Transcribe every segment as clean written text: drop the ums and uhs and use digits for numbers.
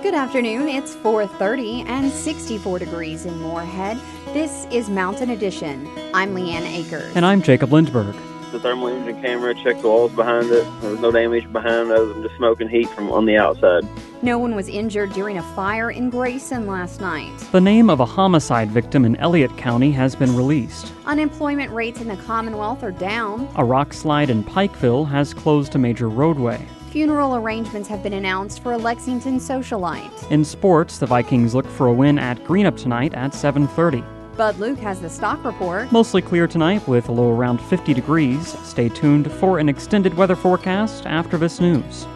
Good afternoon. It's 4:30 and 64 degrees in Moorhead. This is Mountain Edition. I'm Leanne Akers. And I'm Jacob Lindberg. The thermal imaging camera checked the walls behind it. There was no damage behind other than just smoke and heat from on the outside. No one was injured during a fire in Grayson last night. The name of a homicide victim in Elliott County has been released. Unemployment rates in the Commonwealth are down. A rock slide in Pikeville has closed a major roadway. Funeral arrangements have been announced for a Lexington socialite. In sports, the Vikings look for a win at Greenup tonight at 7:30. Bud Luke has the stock report. Mostly clear tonight with a low around 50 degrees. Stay tuned for an extended weather forecast after this news.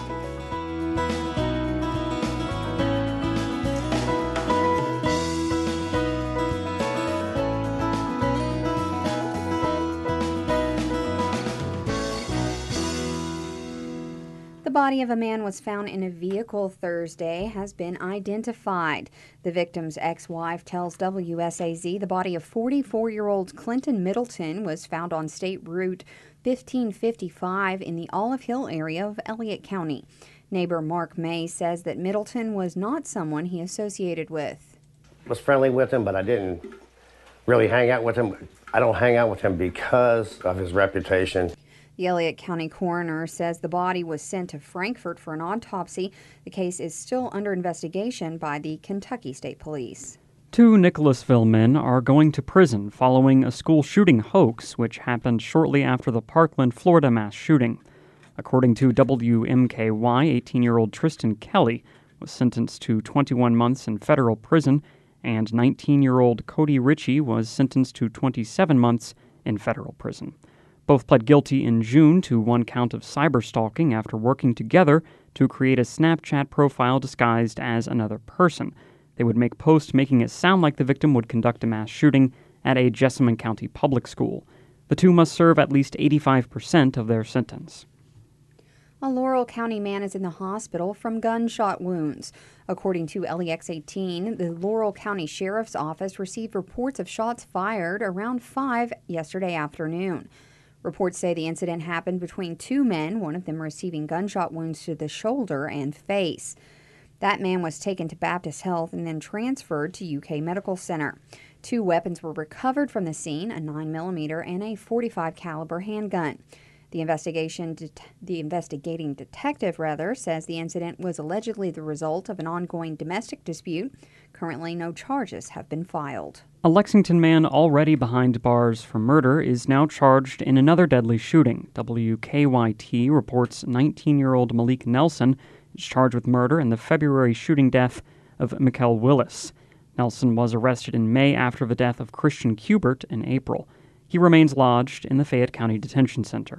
The body of a man was found in a vehicle Thursday, has been identified. The victim's ex-wife tells WSAZ the body of 44-year-old Clinton Middleton was found on State Route 1555 in the Olive Hill area of Elliott County. Neighbor Mark May says that Middleton was not someone he associated with. I was friendly with him, but I didn't really hang out with him. I don't hang out with him because of his reputation. The Elliott County coroner says the body was sent to Frankfort for an autopsy. The case is still under investigation by the Kentucky State Police. 2 Nicholasville men are going to prison following a school shooting hoax which happened shortly after the Parkland, Florida mass shooting. According to WMKY, 18-year-old Tristan Kelly was sentenced to 21 months in federal prison, and 19-year-old Cody Ritchie was sentenced to 27 months in federal prison. Both pled guilty in June to 1 count of cyberstalking after working together to create a Snapchat profile disguised as another person. They would make posts making it sound like the victim would conduct a mass shooting at a Jessamine County public school. The 2 must serve at least 85% of their sentence. A Laurel County man is in the hospital from gunshot wounds. According to LEX18, the Laurel County Sheriff's Office received reports of shots fired around 5 yesterday afternoon. Reports say the incident happened between 2 men, one of them receiving gunshot wounds to the shoulder and face. That man was taken to Baptist Health and then transferred to UK Medical Center. 2 weapons were recovered from the scene, a 9mm and a .45 caliber handgun. The investigating detective says the incident was allegedly the result of an ongoing domestic dispute. Currently, no charges have been filed. A Lexington man already behind bars for murder is now charged in another deadly shooting. WKYT reports 19-year-old Malik Nelson is charged with murder in the February shooting death of Mikkel Willis. Nelson was arrested in May after the death of Christian Kubert in April. He remains lodged in the Fayette County Detention Center.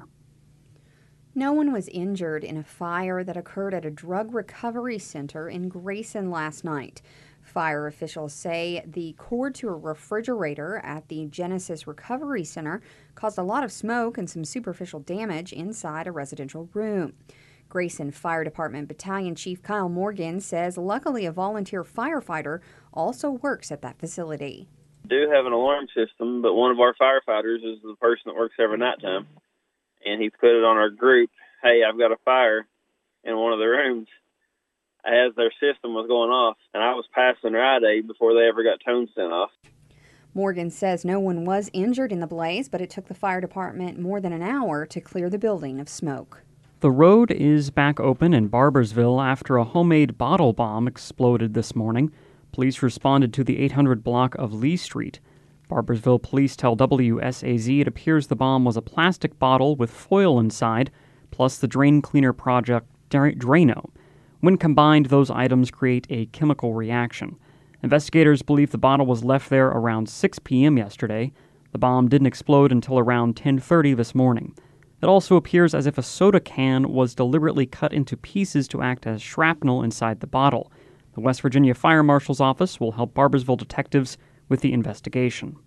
No one was injured in a fire that occurred at a drug recovery center in Grayson last night. Fire officials say the cord to a refrigerator at the Genesis Recovery Center caused a lot of smoke and some superficial damage inside a residential room. Grayson Fire Department Battalion Chief Kyle Morgan says luckily a volunteer firefighter also works at that facility. We do have an alarm system, but one of our firefighters is the person that works every nighttime. And he put it on our group, hey, I've got a fire in one of the rooms, as their system was going off. And I was passing Rite Aid before they ever got tone sent off. Morgan says no one was injured in the blaze, but it took the fire department more than an hour to clear the building of smoke. The road is back open in Barboursville after a homemade bottle bomb exploded this morning. Police responded to the 800 block of Lee Street. Barboursville police tell WSAZ it appears the bomb was a plastic bottle with foil inside, plus the drain cleaner project Drano. When combined, those items create a chemical reaction. Investigators believe the bottle was left there around 6 p.m. yesterday. The bomb didn't explode until around 10:30 this morning. It also appears as if a soda can was deliberately cut into pieces to act as shrapnel inside the bottle. The West Virginia Fire Marshal's Office will help Barboursville detectives with the investigation.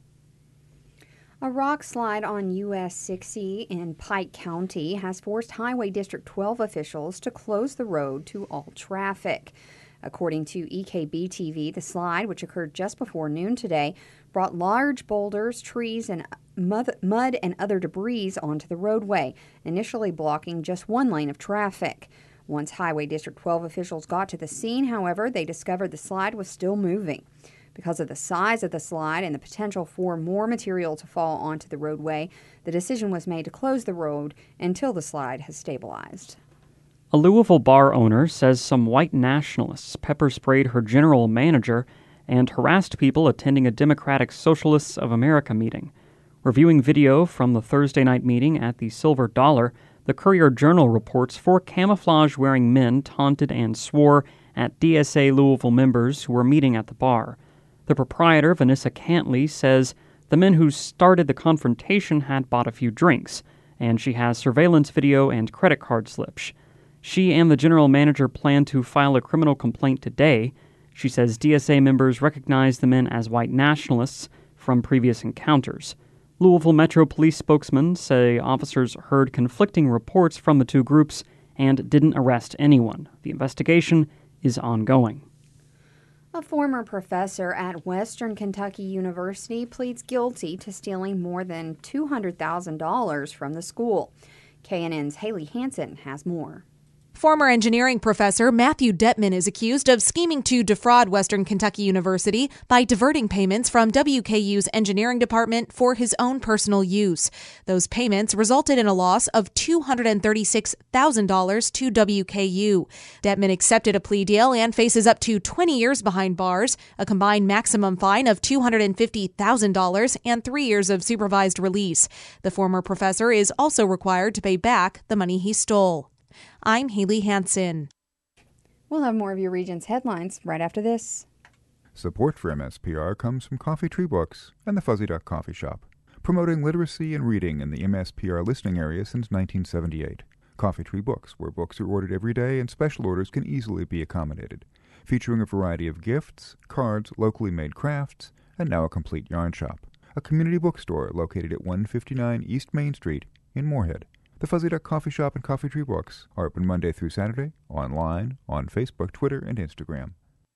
A rock slide on US 60 in Pike County has forced Highway District 12 officials to close the road to all traffic. According to EKB-TV, the slide, which occurred just before noon today, brought large boulders, trees, and mud and other debris onto the roadway, initially blocking just one lane of traffic. Once Highway District 12 officials got to the scene, however, they discovered the slide was still moving. Because of the size of the slide and the potential for more material to fall onto the roadway, the decision was made to close the road until the slide has stabilized. A Louisville bar owner says some white nationalists pepper-sprayed her general manager and harassed people attending a Democratic Socialists of America meeting. Reviewing video from the Thursday night meeting at the Silver Dollar, the Courier-Journal reports 4 camouflage-wearing men taunted and swore at DSA Louisville members who were meeting at the bar. The proprietor, Vanessa Cantley, says the men who started the confrontation had bought a few drinks, and she has surveillance video and credit card slips. She and the general manager plan to file a criminal complaint today. She says DSA members recognize the men as white nationalists from previous encounters. Louisville Metro Police spokesmen say officers heard conflicting reports from the two groups and didn't arrest anyone. The investigation is ongoing. A former professor at Western Kentucky University pleads guilty to stealing more than $200,000 from the school. KNN's Haley Hansen has more. Former engineering professor Matthew Detman is accused of scheming to defraud Western Kentucky University by diverting payments from WKU's engineering department for his own personal use. Those payments resulted in a loss of $236,000 to WKU. Detman accepted a plea deal and faces up to 20 years behind bars, a combined maximum fine of $250,000, and 3 years of supervised release. The former professor is also required to pay back the money he stole. I'm Haley Hansen. We'll have more of your region's headlines right after this. Support for MSPR comes from Coffee Tree Books and the Fuzzy Duck Coffee Shop, promoting literacy and reading in the MSPR listening area since 1978. Coffee Tree Books, where books are ordered every day and special orders can easily be accommodated, featuring a variety of gifts, cards, locally made crafts, and now a complete yarn shop. A community bookstore located at 159 East Main Street in Moorhead. The Fuzzy Duck Coffee Shop and Coffee Tree Books are open Monday through Saturday, online, on Facebook, Twitter, and Instagram.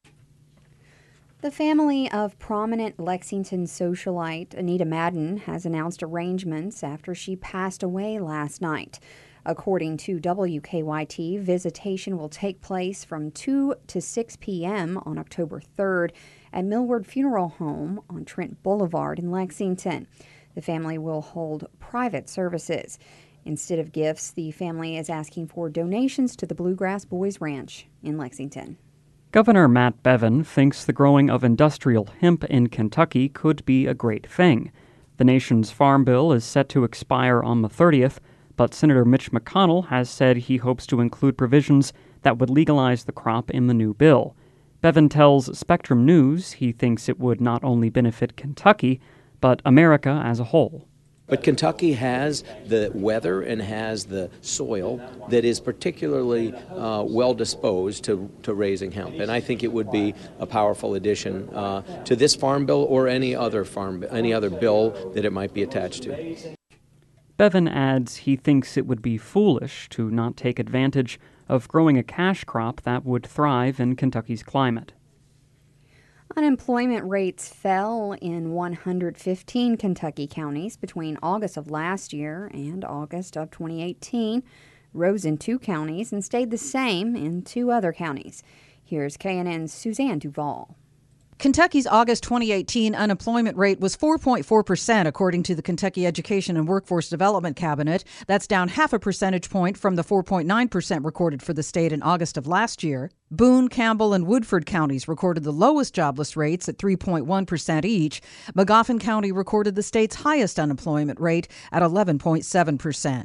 The family of prominent Lexington socialite Anita Madden has announced arrangements after she passed away last night. According to WKYT, visitation will take place from 2 to 6 p.m. on October 3rd at Millward Funeral Home on Trent Boulevard in Lexington. The family will hold private services. Instead of gifts, the family is asking for donations to the Bluegrass Boys Ranch in Lexington. Governor Matt Bevin thinks the growing of industrial hemp in Kentucky could be a great thing. The nation's farm bill is set to expire on the 30th, but Senator Mitch McConnell has said he hopes to include provisions that would legalize the crop in the new bill. Bevin tells Spectrum News he thinks it would not only benefit Kentucky, but America as a whole. But Kentucky has the weather and has the soil that is particularly well disposed to raising hemp. And I think it would be a powerful addition to this farm bill or any other bill that it might be attached to. Bevin adds he thinks it would be foolish to not take advantage of growing a cash crop that would thrive in Kentucky's climate. Unemployment rates fell in 115 Kentucky counties between August of last year and August of 2018, rose in 2 counties, and stayed the same in 2 other counties. Here's KNN's Suzanne Duval. Kentucky's August 2018 unemployment rate was 4.4%, according to the Kentucky Education and Workforce Development Cabinet. That's down half a percentage point from the 4.9% recorded for the state in August of last year. Boone, Campbell, and Woodford counties recorded the lowest jobless rates at 3.1% each. Magoffin County recorded the state's highest unemployment rate at 11.7%.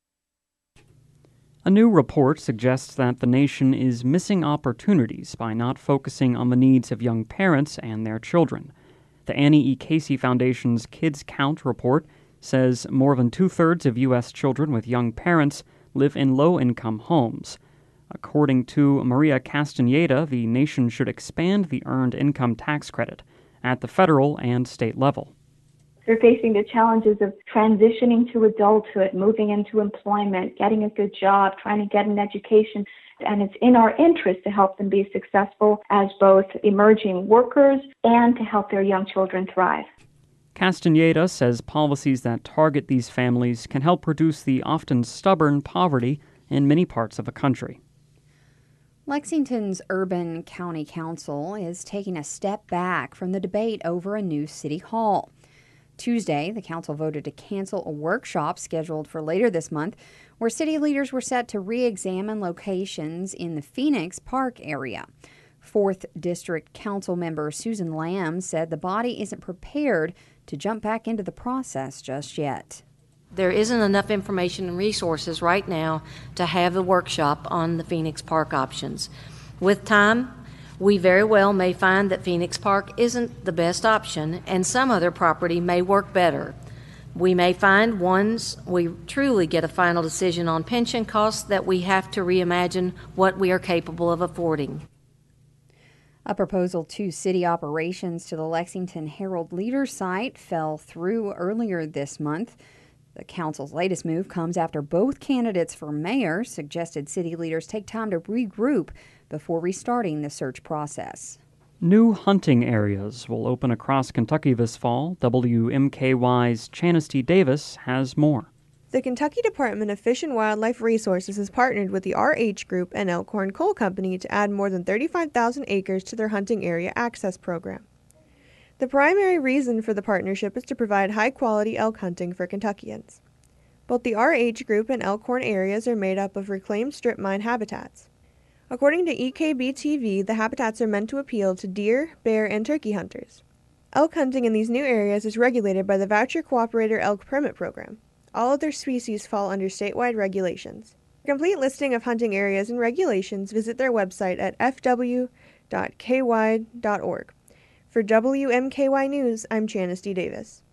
A new report suggests that the nation is missing opportunities by not focusing on the needs of young parents and their children. The Annie E. Casey Foundation's Kids Count report says more than 2/3 of U.S. children with young parents live in low-income homes. According to Maria Castaneda, the nation should expand the Earned Income Tax Credit at the federal and state level. They're facing the challenges of transitioning to adulthood, moving into employment, getting a good job, trying to get an education. And it's in our interest to help them be successful as both emerging workers and to help their young children thrive. Castaneda says policies that target these families can help reduce the often stubborn poverty in many parts of the country. Lexington's Urban County Council is taking a step back from the debate over a new city hall. Tuesday, the council voted to cancel a workshop scheduled for later this month where city leaders were set to re-examine locations in the Phoenix Park area. 4th District Council member Susan Lamb said the body isn't prepared to jump back into the process just yet. There isn't enough information and resources right now to have a workshop on the Phoenix Park options. With time, we very well may find that Phoenix Park isn't the best option and some other property may work better. We may find once we truly get a final decision on pension costs that we have to reimagine what we are capable of affording. A proposal to city operations to the Lexington Herald Leader site fell through earlier this month. The council's latest move comes after both candidates for mayor suggested city leaders take time to regroup before restarting the search process. New hunting areas will open across Kentucky this fall. WMKY's Channesty Davis has more. The Kentucky Department of Fish and Wildlife Resources has partnered with the RH Group and Elkhorn Coal Company to add more than 35,000 acres to their hunting area access program. The primary reason for the partnership is to provide high-quality elk hunting for Kentuckians. Both the RH Group and Elkhorn areas are made up of reclaimed strip mine habitats. According to EKB-TV, the habitats are meant to appeal to deer, bear, and turkey hunters. Elk hunting in these new areas is regulated by the Voucher Cooperator Elk Permit Program. All other species fall under statewide regulations. For a complete listing of hunting areas and regulations, visit their website at fw.ky.org. For WMKY News, I'm Channesty Davis.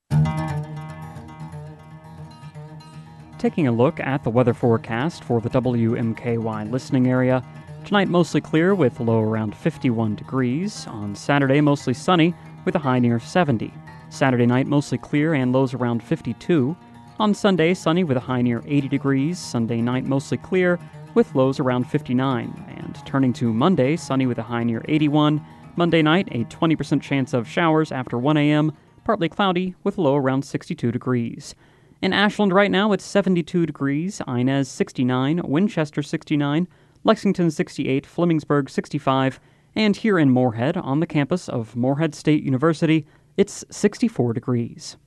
Taking a look at the weather forecast for the WMKY listening area. Tonight, mostly clear with a low around 51 degrees. On Saturday, mostly sunny with a high near 70. Saturday night, mostly clear and lows around 52. On Sunday, sunny with a high near 80 degrees. Sunday night, mostly clear with lows around 59. And turning to Monday, sunny with a high near 81. Monday night, a 20% chance of showers after 1 a.m., partly cloudy with a low around 62 degrees. In Ashland right now, it's 72 degrees, Inez 69, Winchester 69, Lexington 68, Flemingsburg 65, and here in Moorhead, on the campus of Moorhead State University, it's 64 degrees.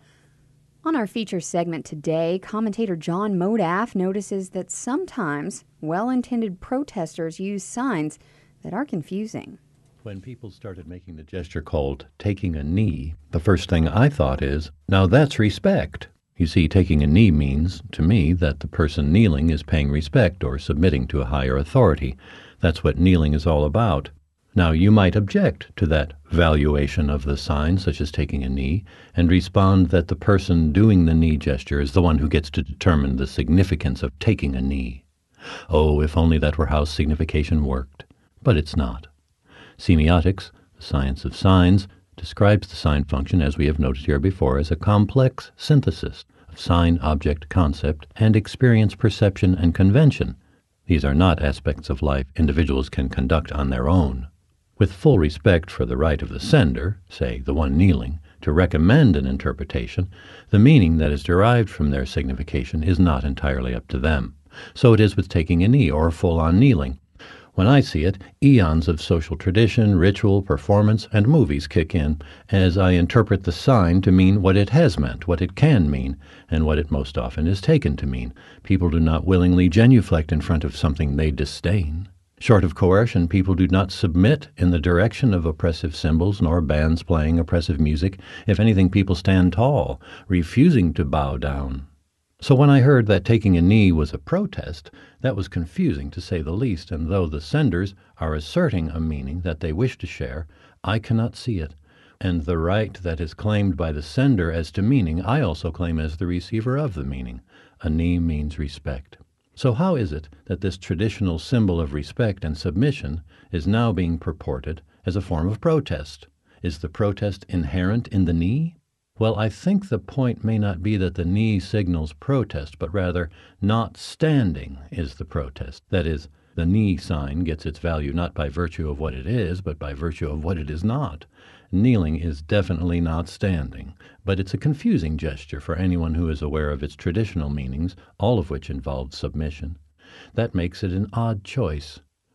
On our feature segment today, commentator John Modaff notices that sometimes well-intended protesters use signs that are confusing. When people started making the gesture called taking a knee, the first thing I thought is, now that's respect. You see, taking a knee means, to me, that the person kneeling is paying respect or submitting to a higher authority. That's what kneeling is all about. Now, you might object to that valuation of the sign, such as taking a knee, and respond that the person doing the knee gesture is the one who gets to determine the significance of taking a knee. Oh, if only that were how signification worked. But it's not. Semiotics, the science of signs, describes the sign function, as we have noted here before, as a complex synthesis of sign, object, concept, and experience, perception, and convention. These are not aspects of life individuals can conduct on their own. With full respect for the right of the sender, say the one kneeling, to recommend an interpretation, the meaning that is derived from their signification is not entirely up to them. So it is with taking a knee or full-on kneeling. When I see it, eons of social tradition, ritual, performance, and movies kick in as I interpret the sign to mean what it has meant, what it can mean, and what it most often is taken to mean. People do not willingly genuflect in front of something they disdain. Short of coercion, people do not submit in the direction of oppressive symbols, nor bands playing oppressive music. If anything, people stand tall, refusing to bow down. So when I heard that taking a knee was a protest, that was confusing to say the least, and though the senders are asserting a meaning that they wish to share, I cannot see it. And the right that is claimed by the sender as to meaning, I also claim as the receiver of the meaning. A knee means respect. So how is it that this traditional symbol of respect and submission is now being purported as a form of protest? Is the protest inherent in the knee? Well, I think the point may not be that the knee signals protest, but rather not standing is the protest. That is, the knee sign gets its value not by virtue of what it is, but by virtue of what it is not. Kneeling is definitely not standing, but it's a confusing gesture for anyone who is aware of its traditional meanings, all of which involve submission. That makes it an odd choice.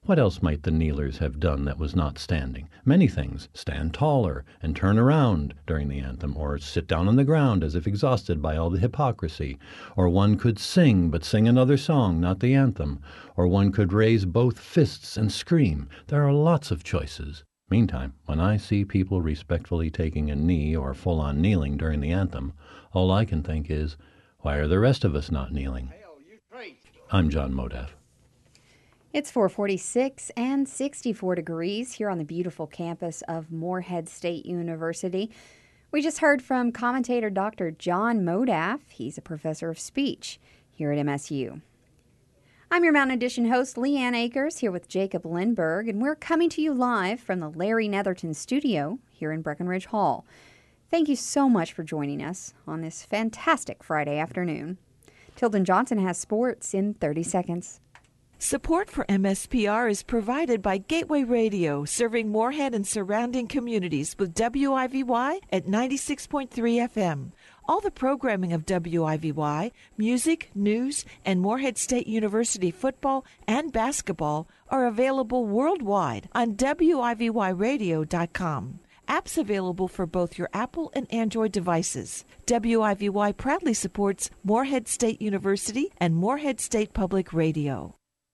What else might the kneelers have done that was not standing? Many things. Stand taller and turn around during the anthem, or sit down on the ground as if exhausted by all the hypocrisy. Or one could sing, but sing another song, not the anthem. Or one could raise both fists and scream. There are lots of choices. Meantime, when I see people respectfully taking a knee or full-on kneeling during the anthem, all I can think is, why are the rest of us not kneeling? I'm John Modaff. It's 4:46 and 64 degrees here on the beautiful campus of Morehead State University. We just heard from commentator Dr. John Modaff. He's a professor of speech here at MSU. I'm your Mountain Edition host, Leanne Akers, here with Jacob Lindberg, and we're coming to you live from the Larry Netherton studio here in Breckenridge Hall. Thank you so much for joining us on this fantastic Friday afternoon. Tilden Johnson has sports in 30 seconds. Support for MSPR is provided by Gateway Radio, serving Morehead and surrounding communities with WIVY at 96.3 FM. All the programming of WIVY, music, news, and Morehead State University football and basketball are available worldwide on WIVYradio.com. Apps available for both your Apple and Android devices. WIVY proudly supports Morehead State University and Morehead State Public Radio.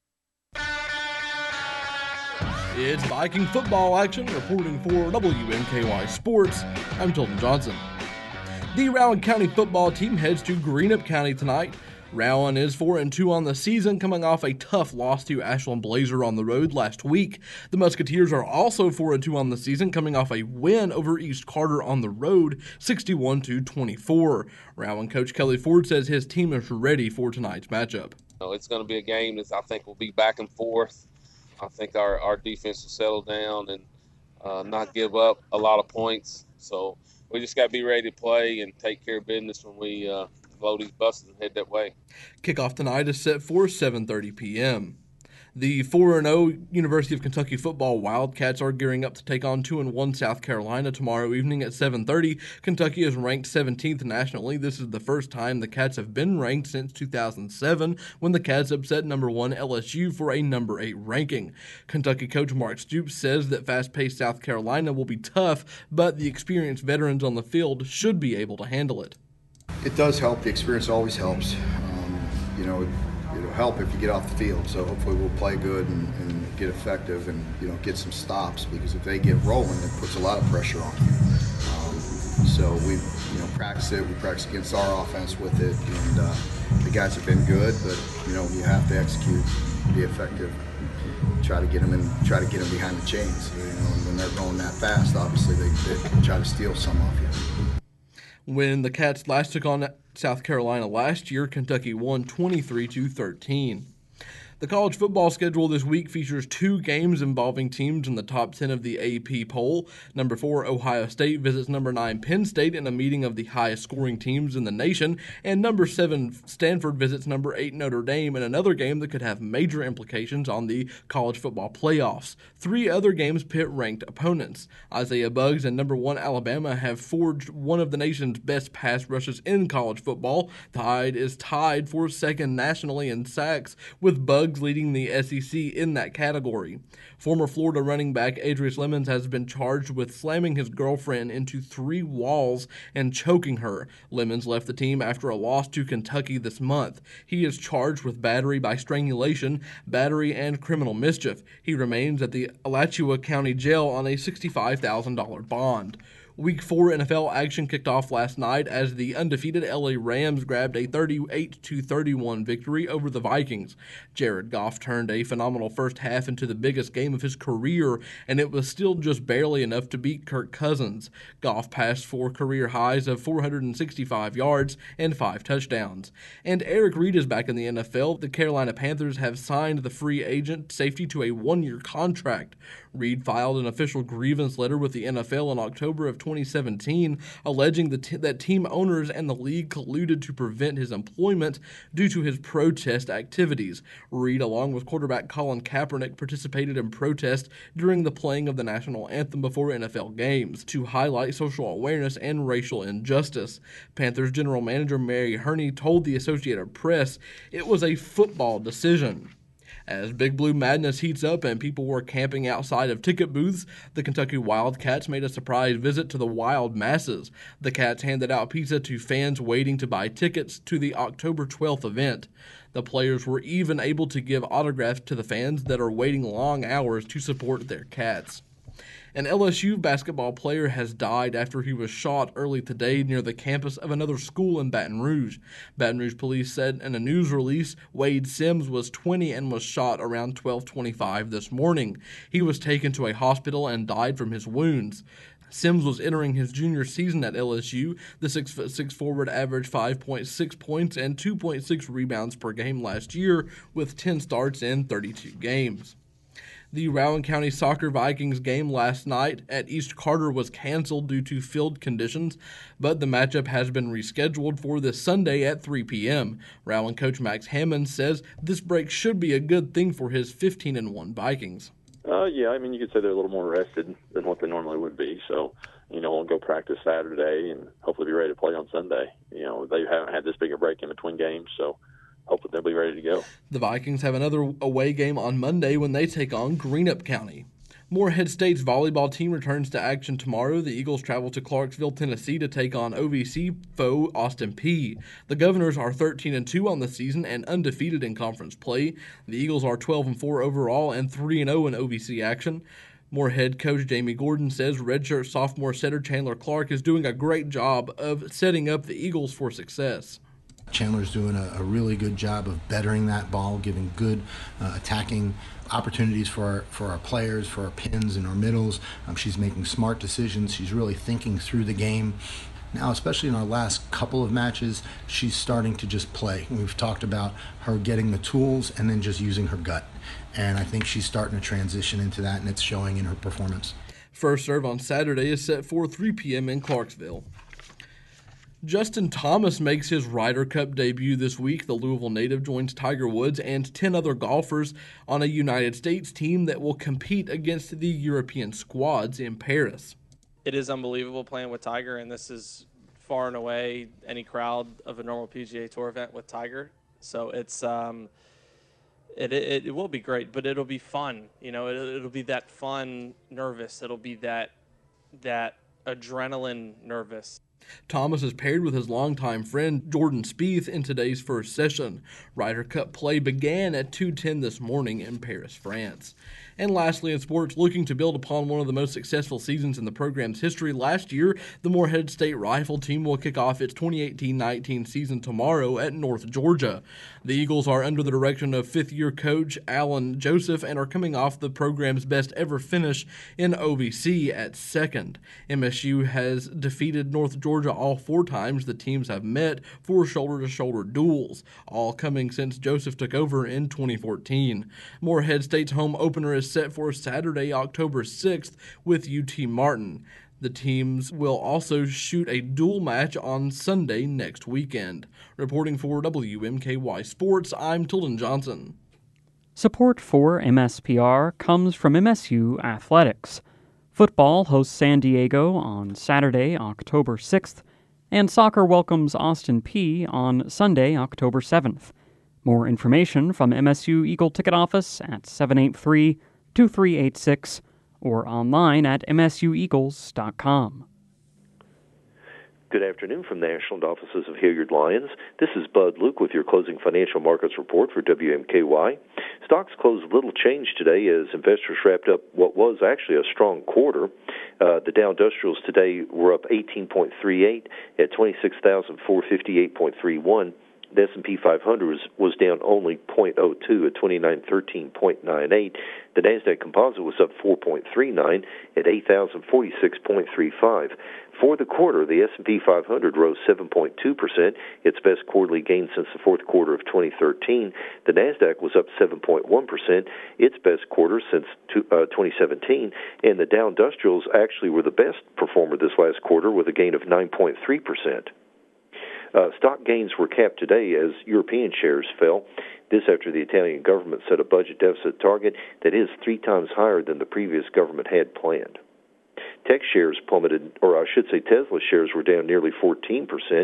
It's Viking football action, reporting for WNKY Sports. I'm Tilden Johnson. The Rowan County football team heads to Greenup County tonight. Rowan is 4-2 on the season, coming off a tough loss to Ashland Blazer on the road last week. The Musketeers are also 4-2 on the season, coming off a win over East Carter on the road, 61-24. Rowan coach Kelly Ford says his team is ready for tonight's matchup. It's going to be a game that I think will be back and forth. I think our defense will settle down and not give up a lot of points. So we just got to be ready to play and take care of business when we load these buses and head that way. Kickoff tonight is set for 7:30 p.m. The 4-0 University of Kentucky football Wildcats are gearing up to take on 2-1 South Carolina tomorrow evening at 7:30. Kentucky is ranked 17th nationally. This is the first time the Cats have been ranked since 2007, when the Cats upset number 1 LSU for a number 8 ranking. Kentucky coach Mark Stoops says that fast-paced South Carolina will be tough, but the experienced veterans on the field should be able to handle it. It does help. The experience always helps. It'll help if you get off the field. So hopefully we'll play good and get effective and get some stops, because if they get rolling, it puts a lot of pressure on you. So we practice it. We practice against our offense with it, and the guys have been good. But you have to execute, be effective, try to get them behind the chains. And when they're going that fast, obviously they try to steal some off you. When the Cats last took on South Carolina last year, Kentucky won 23-13. The college football schedule this week features 2 games involving teams in the top 10 of the AP poll. Number 4, Ohio State visits number 9, Penn State in a meeting of the highest scoring teams in the nation. And number 7, Stanford visits number 8, Notre Dame in another game that could have major implications on the college football playoffs. 3 other games pit ranked opponents. Isaiah Buggs and number 1, Alabama have forged one of the nation's best pass rushes in college football. The Tide is tied for second nationally in sacks, with Buggs leading the SEC in that category. Former Florida running back Adrius Lemons has been charged with slamming his girlfriend into 3 walls and choking her. Lemons left the team after a loss to Kentucky this month. He is charged with battery by strangulation, battery, and criminal mischief. He remains at the Alachua County Jail on a $65,000 bond. Week 4 NFL action kicked off last night as the undefeated LA Rams grabbed a 38-31 victory over the Vikings. Jared Goff turned a phenomenal first half into the biggest game of his career, and it was still just barely enough to beat Kirk Cousins. Goff passed for career highs of 465 yards and 5 touchdowns. And Eric Reid is back in the NFL. The Carolina Panthers have signed the free agent safety to a 1-year contract. Reid filed an official grievance letter with the NFL in October of 2017, alleging that team owners and the league colluded to prevent his employment due to his protest activities. Reid, along with quarterback Colin Kaepernick, participated in protest during the playing of the national anthem before NFL games to highlight social awareness and racial injustice. Panthers general manager Mary Herney told the Associated Press it was a football decision. As Big Blue Madness heats up and people were camping outside of ticket booths, the Kentucky Wildcats made a surprise visit to the Wild Masses. The Cats handed out pizza to fans waiting to buy tickets to the October 12th event. The players were even able to give autographs to the fans that are waiting long hours to support their Cats. An LSU basketball player has died after he was shot early today near the campus of another school in Baton Rouge. Baton Rouge police said in a news release, Wade Sims was 20 and was shot around 12:25 this morning. He was taken to a hospital and died from his wounds. Sims was entering his junior season at LSU. The 6'6" forward averaged 5.6 points and 2.6 rebounds per game last year with 10 starts in 32 games. The Rowan County Soccer Vikings game last night at East Carter was canceled due to field conditions, but the matchup has been rescheduled for this Sunday at 3 p.m. Rowan coach Max Hammond says this break should be a good thing for his 15-1 Vikings. Yeah, I mean, you could say they're a little more rested than what they normally would be. So, we'll go practice Saturday and hopefully be ready to play on Sunday. They haven't had this big a break in between games, so hopefully they'll be ready to go. The Vikings have another away game on Monday when they take on Greenup County. Morehead State's volleyball team returns to action tomorrow. The Eagles travel to Clarksville, Tennessee to take on OVC foe Austin Peay. The Governors are 13-2 on the season and undefeated in conference play. The Eagles are 12-4 overall and 3-0 in OVC action. Morehead coach Jamie Gordon says redshirt sophomore setter Chandler Clark is doing a great job of setting up the Eagles for success. Chandler's doing a really good job of bettering that ball, giving good attacking opportunities for our players, for our pins and our middles. She's making smart decisions. She's really thinking through the game. Now, especially in our last couple of matches, she's starting to just play. We've talked about her getting the tools and then just using her gut. And I think she's starting to transition into that, and it's showing in her performance. First serve on Saturday is set for 3 p.m. in Clarksville. Justin Thomas makes his Ryder Cup debut this week. The Louisville native joins Tiger Woods and 10 other golfers on a United States team that will compete against the European squads in Paris. It is unbelievable playing with Tiger, and this is far and away any crowd of a normal PGA Tour event with Tiger. So it's it will be great, but it'll be fun. It'll be that fun, nervous. It'll be that adrenaline nervous. Thomas is paired with his longtime friend Jordan Spieth in today's first session. Ryder Cup play began at 2:10 this morning in Paris, France. And lastly in sports, looking to build upon one of the most successful seasons in the program's history last year, the Morehead State Rifle team will kick off its 2018-19 season tomorrow at North Georgia. The Eagles are under the direction of fifth-year coach Alan Joseph and are coming off the program's best-ever finish in OVC at second. MSU has defeated North Georgia all 4 times the teams have met for shoulder-to-shoulder duels, all coming since Joseph took over in 2014. Morehead State's home opener is set for Saturday, October 6th with UT Martin. The teams will also shoot a dual match on Sunday next weekend. Reporting for WMKY Sports, I'm Tilden Johnson. Support for MSPR comes from MSU Athletics. Football hosts San Diego on Saturday, October 6th, and soccer welcomes Austin Peay on Sunday, October 7th. More information from MSU Eagle Ticket Office at 783-2386 or online at msueagles.com. Good afternoon from the Ashland offices of Hilliard Lyons. This is Bud Luke with your closing financial markets report for WMKY. Stocks closed a little change today as investors wrapped up what was actually a strong quarter. The Dow Industrials today were up 18.38 at 26,458.31. The S&P 500 was down only 0.02 at 2913.98. The Nasdaq Composite was up 4.39 at 8,046.35. For the quarter, the S&P 500 rose 7.2%, its best quarterly gain since the fourth quarter of 2013. The Nasdaq was up 7.1%, its best quarter since 2017, and the Dow Industrials actually were the best performer this last quarter with a gain of 9.3%. Stock gains were capped today as European shares fell. This after the Italian government set a budget deficit target that is 3 times higher than the previous government had planned. Tech shares plummeted, or I should say Tesla shares were down nearly 14%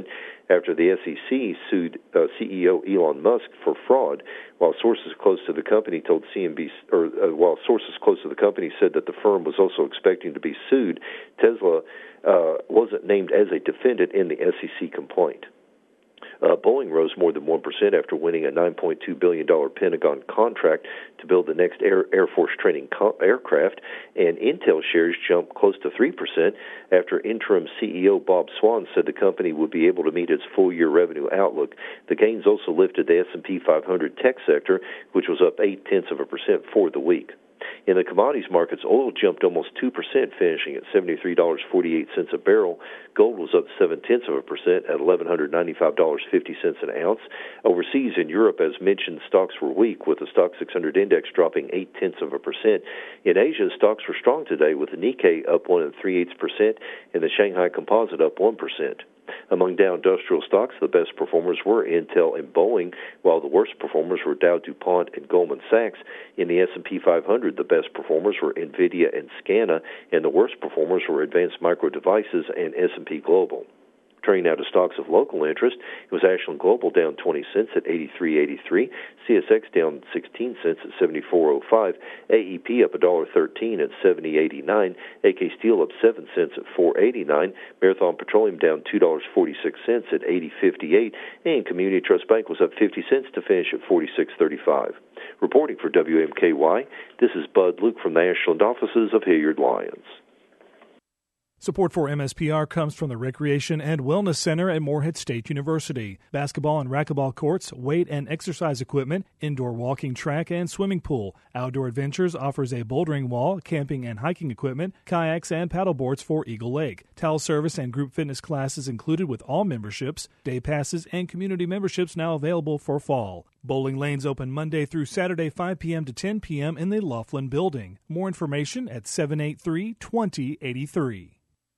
after the SEC sued CEO Elon Musk for fraud. While sources close to the company told while sources close to the company said that the firm was also expecting to be sued, Tesla wasn't named as a defendant in the SEC complaint. Boeing rose more than 1% after winning a $9.2 billion Pentagon contract to build the next Air Force training aircraft, and Intel shares jumped close to 3% after interim CEO Bob Swan said the company would be able to meet its full-year revenue outlook. The gains also lifted the S&P 500 tech sector, which was up 0.8% for the week. In the commodities markets, oil jumped almost 2%, finishing at $73.48 a barrel. Gold was up 0.7% at $1,195.50 an ounce. Overseas in Europe, as mentioned, stocks were weak, with the Stock 600 index dropping 0.8%. In Asia, stocks were strong today, with the Nikkei up 1 3/8% and the Shanghai Composite up 1%. Among Dow Industrial stocks, the best performers were Intel and Boeing, while the worst performers were Dow, DuPont, and Goldman Sachs. In the S&P 500, the best performers were NVIDIA and Scana, and the worst performers were Advanced Micro Devices and S&P Global. Turning now to stocks of local interest, it was Ashland Global down 20 cents at 83.83, CSX down 16 cents at 74.05, AEP up $1.13 at 70.89, AK Steel up 7 cents at 4.89, Marathon Petroleum down $2.46 at 80.58, and Community Trust Bank was up 50 cents to finish at 46.35. Reporting for WMKY, this is Bud Luke from the Ashland offices of Hilliard Lyons. Support for MSPR comes from the Recreation and Wellness Center at Morehead State University. Basketball and racquetball courts, weight and exercise equipment, indoor walking track and swimming pool. Outdoor Adventures offers a bouldering wall, camping and hiking equipment, kayaks and paddleboards for Eagle Lake. Towel service and group fitness classes included with all memberships. Day passes and community memberships now available for fall. Bowling lanes open Monday through Saturday 5 p.m. to 10 p.m. in the Laughlin Building. More information at 783-2083.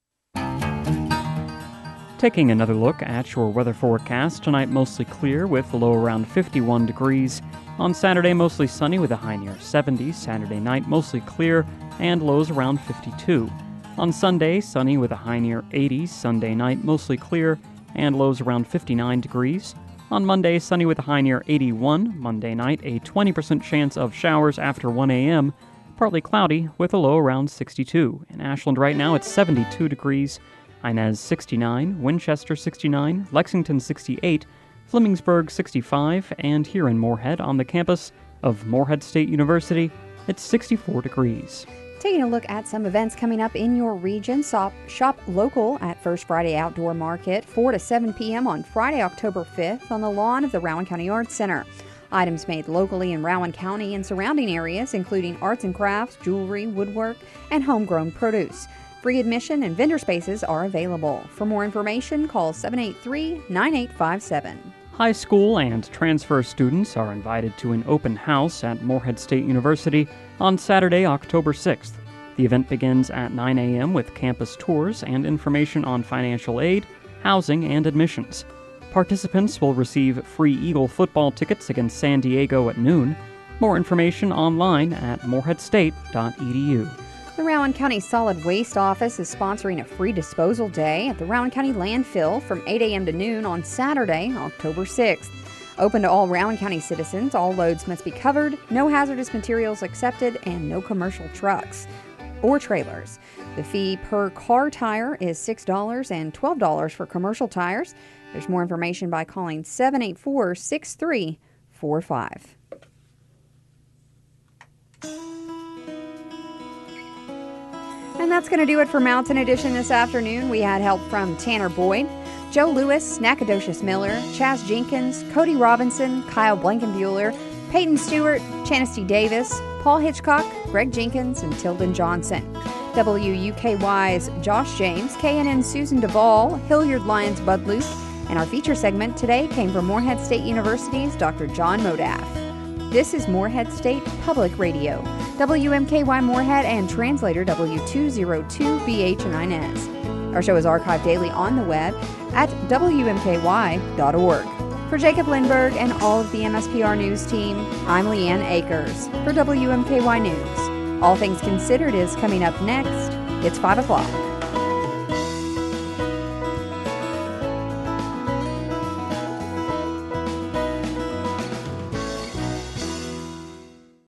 Taking another look at your weather forecast, tonight mostly clear with a low around 51 degrees. On Saturday, mostly sunny with a high near 70. Saturday night, mostly clear and lows around 52. On Sunday, sunny with a high near 80. Sunday night, mostly clear and lows around 59 degrees. On Monday, sunny with a high near 81. Monday night, a 20% chance of showers after 1 a.m. Partly cloudy with a low around 62. In Ashland right now, it's 72 degrees. Inez 69, Winchester 69, Lexington 68, Flemingsburg 65, and here in Morehead on the campus of Morehead State University, it's 64 degrees. Taking a look at some events coming up in your region. Shop local at First Friday Outdoor Market, 4 to 7 p.m. on Friday, October 5th on the lawn of the Rowan County Arts Center. Items made locally in Rowan County and surrounding areas, including arts and crafts, jewelry, woodwork, and homegrown produce. Free admission and vendor spaces are available. For more information, call 783-9857. High school and transfer students are invited to an open house at Morehead State University on Saturday, October 6th. The event begins at 9 a.m. with campus tours and information on financial aid, housing, and admissions. Participants will receive free Eagle football tickets against San Diego at noon. More information online at moreheadstate.edu. The Rowan County Solid Waste Office is sponsoring a free disposal day at the Rowan County Landfill from 8 a.m. to noon on Saturday, October 6th. Open to all Rowan County citizens, all loads must be covered, no hazardous materials accepted, and no commercial trucks or trailers. The fee per car tire is $6 and $12 for commercial tires. There's more information by calling 784-6345. And that's going to do it for Mountain Edition this afternoon. We had help from Tanner Boyd, Joe Lewis, Nacogdoches Miller, Chaz Jenkins, Cody Robinson, Kyle Blankenbuehler, Peyton Stewart, Channesty Davis, Paul Hitchcock, Greg Jenkins, and Tilden Johnson. WUKY's Josh James, KNN Susan Duvall, Hilliard Lyons Bud Luke, and our feature segment today came from Morehead State University's Dr. John Modaff. This is Morehead State Public Radio, WMKY Morehead and translator W202BH in Inez. Our show is archived daily on the web at WMKY.org. For Jacob Lindberg and all of the MSPR News team, I'm Leanne Akers for WMKY News. All Things Considered is coming up next. It's 5 o'clock.